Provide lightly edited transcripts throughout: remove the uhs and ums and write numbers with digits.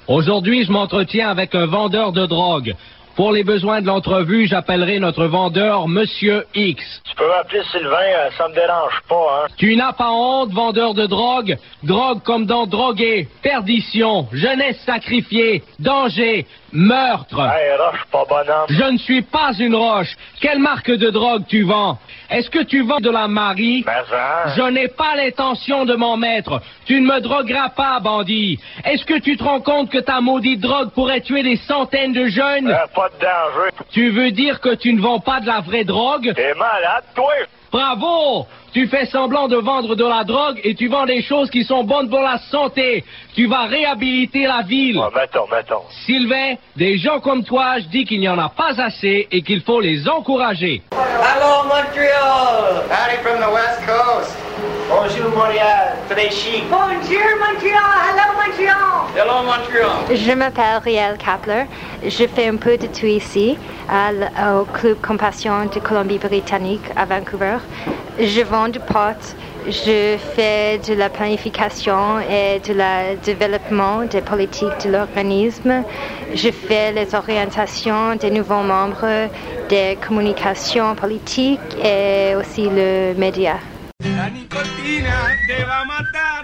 Aujourd'hui, je m'entretiens avec un vendeur de drogue. Pour les besoins de l'entrevue, j'appellerai notre vendeur Monsieur X. Tu peux m'appeler Sylvain, ça me dérange pas, hein. Tu n'as pas honte, vendeur de drogue? Drogue comme dans droguer, perdition, jeunesse sacrifiée, danger, meurtre. Hey, roche, pas bonhomme. Je ne suis pas une roche. Quelle marque de drogue tu vends? Est-ce que tu vends de la Marie? Mais ça... Je n'ai pas l'intention de m'en mettre. Tu ne me drogueras pas, bandit. Est-ce que tu te rends compte que ta maudite drogue pourrait tuer des centaines de jeunes? Pas de danger. Tu veux dire que tu ne vends pas de la vraie drogue? T'es malade, toi? Bravo! Tu fais semblant de vendre de la drogue et tu vends des choses qui sont bonnes pour la santé. Tu vas réhabiliter la ville. Oh, mettons. Sylvain, des gens comme toi, je dis qu'il n'y en a pas assez et qu'il faut les encourager. Hello, Montreal! Howdy from the West Coast. Bonjour, Montréal. Très chic. Bonjour, Montreal. Hello, Montreal. Hello, Montreal. Je m'appelle Riel Kapler. Je fais un peu de tout ici, au Club Compassion de Colombie-Britannique à Vancouver. Je vends du pot, je fais de la planification et de la développement des politiques de l'organisme. Je fais les orientations des nouveaux membres, des communications politiques et aussi le média. La nicotina te va a matar.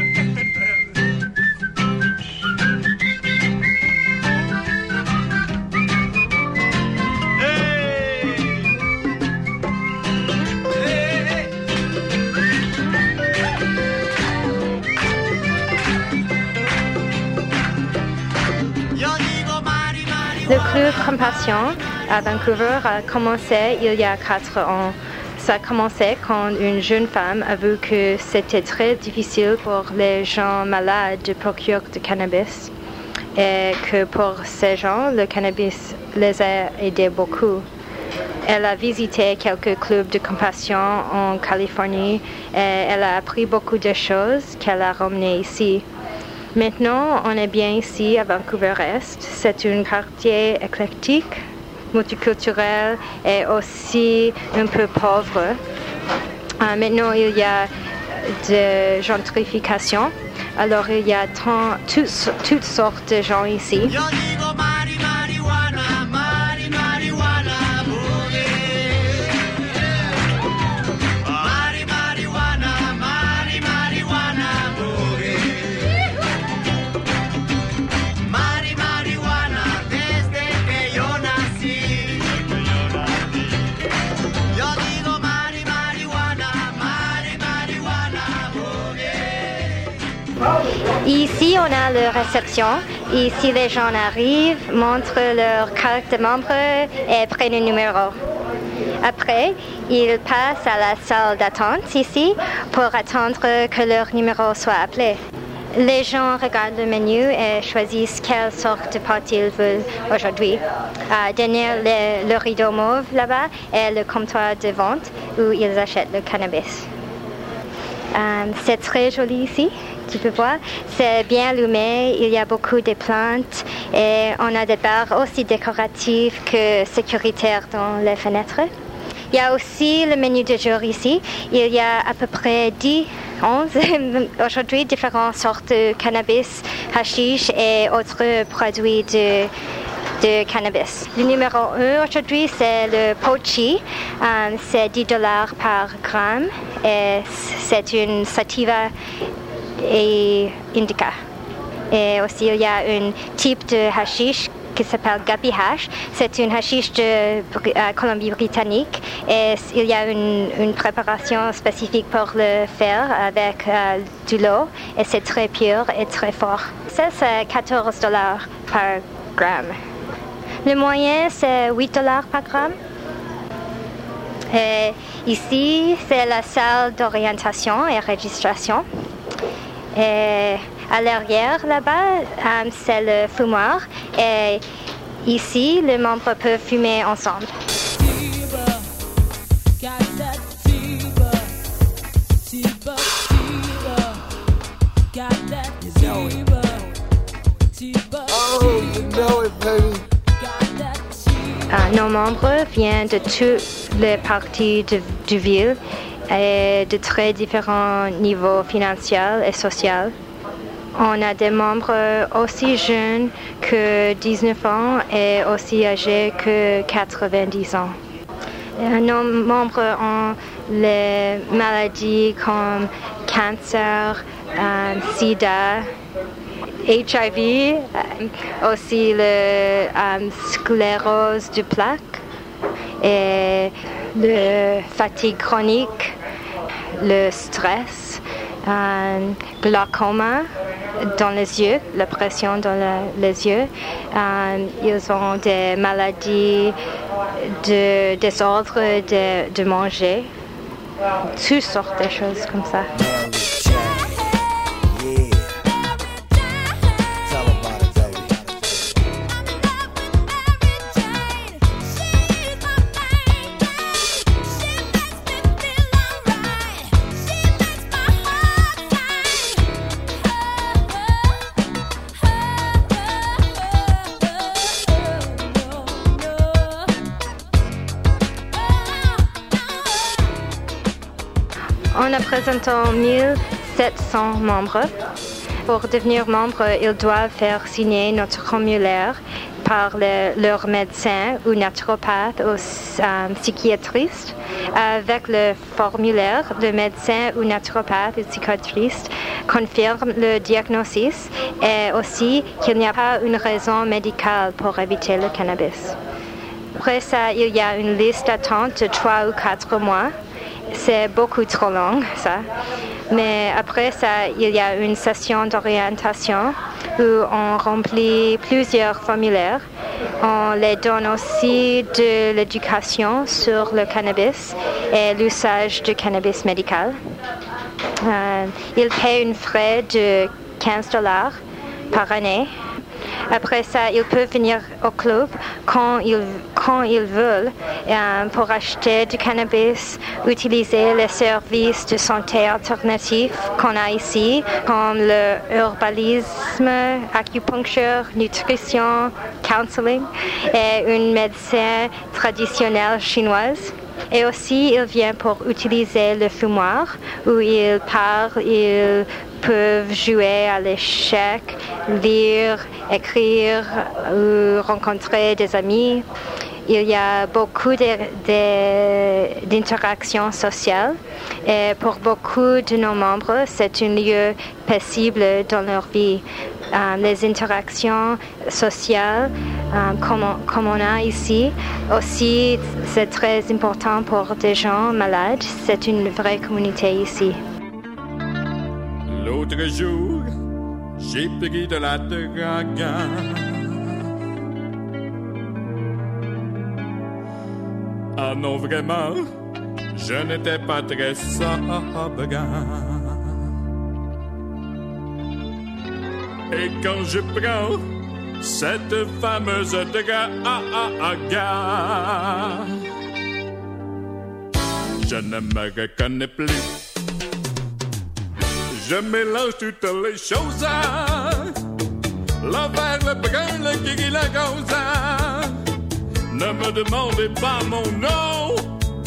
Le Club Compassion à Vancouver a commencé il y a 4 ans. Ça a commencé quand une jeune femme a vu que c'était très difficile pour les gens malades de procurer du cannabis et que pour ces gens, le cannabis les a aidés beaucoup. Elle a visité quelques clubs de compassion en Californie et elle a appris beaucoup de choses qu'elle a ramenées ici. Maintenant, on est bien ici à Vancouver-Est. C'est un quartier éclectique, multiculturel et aussi un peu pauvre. Maintenant, il y a de gentrification. Alors, il y a toutes sortes de gens ici. Ici, on a la réception. Ici, les gens arrivent, montrent leur carte de membre et prennent un numéro. Après, ils passent à la salle d'attente ici pour attendre que leur numéro soit appelé. Les gens regardent le menu et choisissent quelle sorte de pot ils veulent aujourd'hui. Derrière le rideau mauve là-bas est le comptoir de vente où ils achètent le cannabis. C'est très joli ici. Tu peux voir, c'est bien allumé, il y a beaucoup de plantes et on a des barres aussi décoratives que sécuritaires dans les fenêtres. Il y a aussi le menu de jour ici. Il y a à peu près 11 aujourd'hui différentes sortes de cannabis, hashish et autres produits de cannabis. Le numéro 1 aujourd'hui, c'est le pochi. C'est $10 par gramme et c'est une sativa et indica. Et aussi, il y a un type de hashish qui s'appelle Guppy Hash. C'est une hashish de Colombie-Britannique et il y a une préparation spécifique pour le faire avec de l'eau et c'est très pur et très fort. Ça, c'est $14 par gramme. Le moyen, c'est $8 par gramme. Et ici, c'est la salle d'orientation et registration. Et à l'arrière, là-bas, c'est le fumoir. Et ici, les membres peuvent fumer ensemble. Nos membres viennent de toutes les parties de ville et de très différents niveaux financiers et sociaux. On a des membres aussi jeunes que 19 ans et aussi âgés que 90 ans. Nos membres ont les maladies comme cancer, sida, HIV, aussi la sclérose du plaque et la fatigue chronique, le stress, glaucoma dans les yeux, la pression dans les yeux. Ils ont des maladies de désordre de manger, toutes sortes de choses comme ça. On a présenté 1700 membres. Pour devenir membre, ils doivent faire signer notre formulaire par leur médecin ou naturopathe ou psychiatriste. Avec le formulaire, le médecin ou naturopathe ou psychiatriste confirme le diagnostic et aussi qu'il n'y a pas une raison médicale pour éviter le cannabis. Après ça, il y a une liste d'attente de 3 ou 4 mois. C'est beaucoup trop long, ça. Mais après ça, il y a une session d'orientation où on remplit plusieurs formulaires. On les donne aussi de l'éducation sur le cannabis et l'usage du cannabis médical. Ils paient un frais de $15 par année. Après ça, ils peuvent venir au club quand ils veulent pour acheter du cannabis, utiliser les services de santé alternatifs qu'on a ici, comme le herbalisme, acupuncture, nutrition, counseling et une médecine traditionnelle chinoise. Et aussi, ils viennent pour utiliser le fumoir, où ils parlent, ils peuvent jouer à l'échec, lire, écrire, ou rencontrer des amis. Il y a beaucoup d'interactions sociales et pour beaucoup de nos membres, c'est un lieu paisible dans leur vie. Les interactions sociales, comme on a ici, aussi c'est très important pour des gens malades. C'est une vraie communauté ici. L'autre jour, j'ai pris de la drogue. Ah non, vraiment, je n'étais pas très sobre. Et quand je prends cette fameuse drogue, je ne me reconnais plus. Je mélange toutes les choses, le vert, le brun, le gris, le rose. Ne me demandez pas mon nom,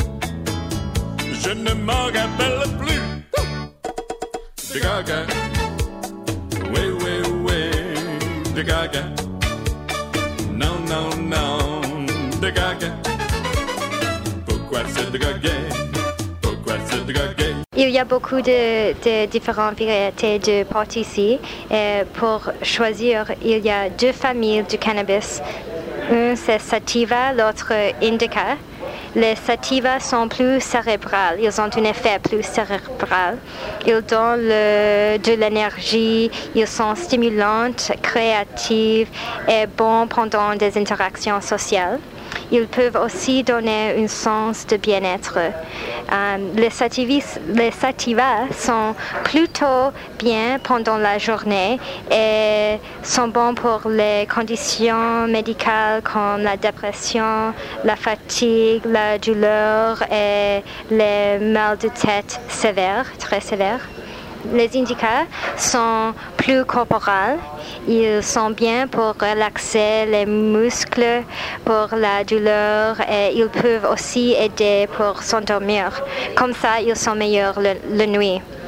je ne m'en rappelle plus. Drogue, oui, oui, oui, drogue. Non, non, non, drogue. Pourquoi se droguer? Pourquoi se droguer? Il y a beaucoup de différentes variétés de potes ici. Et pour choisir, il y a 2 familles de cannabis. Un, c'est sativa, l'autre indica. Les sativa sont plus cérébrales, ils ont un effet plus cérébral. Ils donnent de l'énergie, ils sont stimulants, créatifs et bons pendant des interactions sociales. Ils peuvent aussi donner un sens de bien-être. Les sativas sont plutôt bien pendant la journée et sont bons pour les conditions médicales comme la dépression, la fatigue, la douleur et les mal de tête sévères, très sévères. Les indicas sont plus corporels. Ils sont bien pour relaxer les muscles, pour la douleur et ils peuvent aussi aider pour s'endormir. Comme ça, ils sont meilleurs la nuit.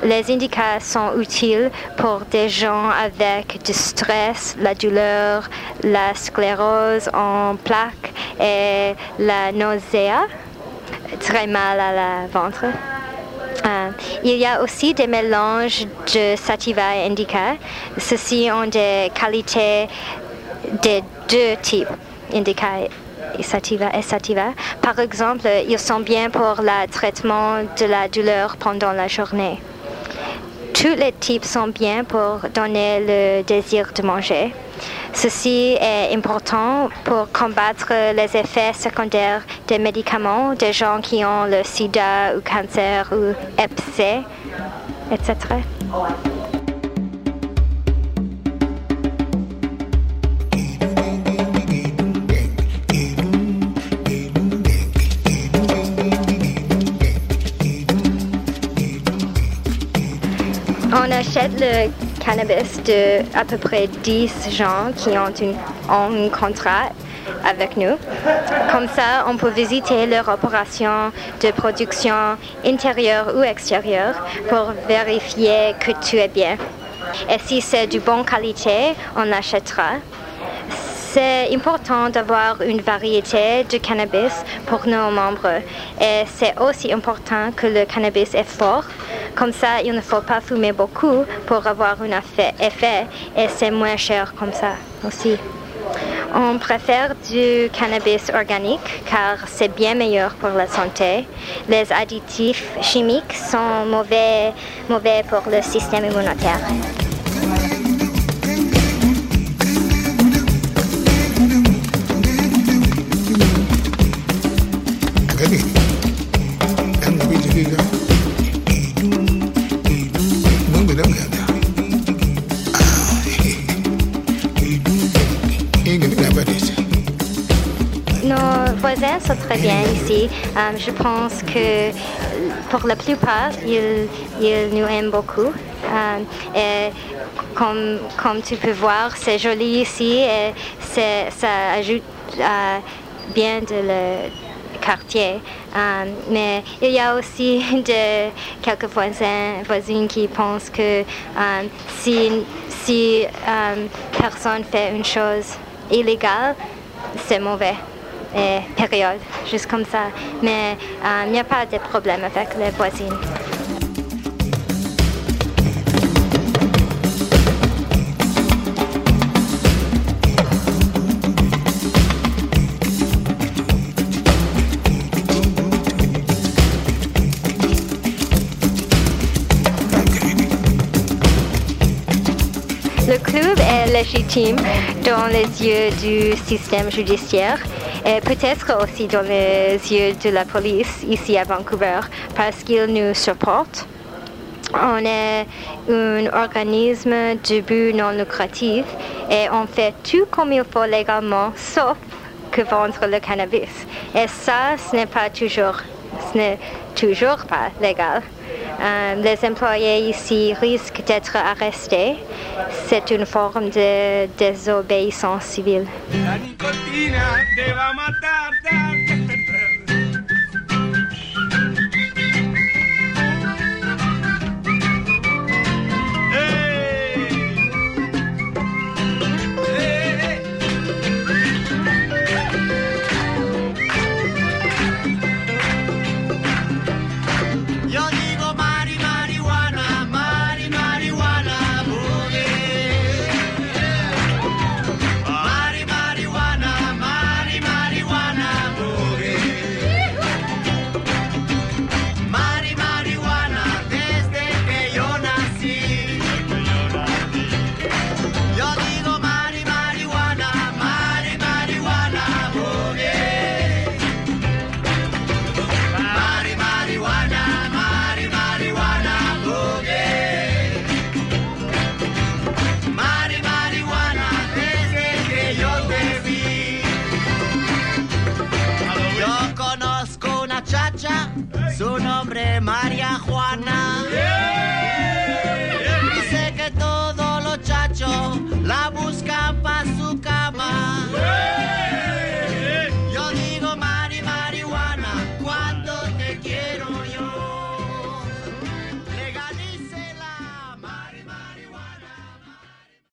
Les indicas sont utiles pour des gens avec du stress, la douleur, la sclérose en plaques et la nausée, très mal à la ventre. Il y a aussi des mélanges de sativa et indica. Ceux-ci ont des qualités des deux types, indica et sativa. Par exemple, ils sont bien pour le traitement de la douleur pendant la journée. Tous les types sont bien pour donner le désir de manger. Ceci est important pour combattre les effets secondaires des médicaments des gens qui ont le sida ou cancer ou hep C, etc. On achète le cannabis de à peu près 10 gens qui ont un contrat avec nous. Comme ça, on peut visiter leur opération de production intérieure ou extérieure pour vérifier que tout est bien. Et si c'est de bonne qualité, on l'achètera. C'est important d'avoir une variété de cannabis pour nos membres et c'est aussi important que le cannabis est fort. Comme ça, il ne faut pas fumer beaucoup pour avoir un effet et c'est moins cher comme ça aussi. On préfère du cannabis organique car c'est bien meilleur pour la santé. Les additifs chimiques sont mauvais pour le système immunitaire. Nos voisins sont très bien ici. Je pense que pour la plupart, ils nous aiment beaucoup. Et comme tu peux voir, c'est joli ici et ça ajoute bien de le quartier. Mais il y a aussi quelques voisins qui pensent que si personne fait une chose illégale, c'est mauvais. Et période, juste comme ça. Mais il n'y a pas de problème avec les voisines. Le club est légitime dans les yeux du système judiciaire et peut-être aussi dans les yeux de la police ici à Vancouver parce qu'ils nous supportent. On est un organisme de but non lucratif et on fait tout comme il faut légalement sauf que vendre le cannabis. Et ça, ce n'est toujours pas légal. Les employés ici risquent d'être arrêtés. C'est une forme de désobéissance civile. La nicotina te va a matar. Su nombre María Juana.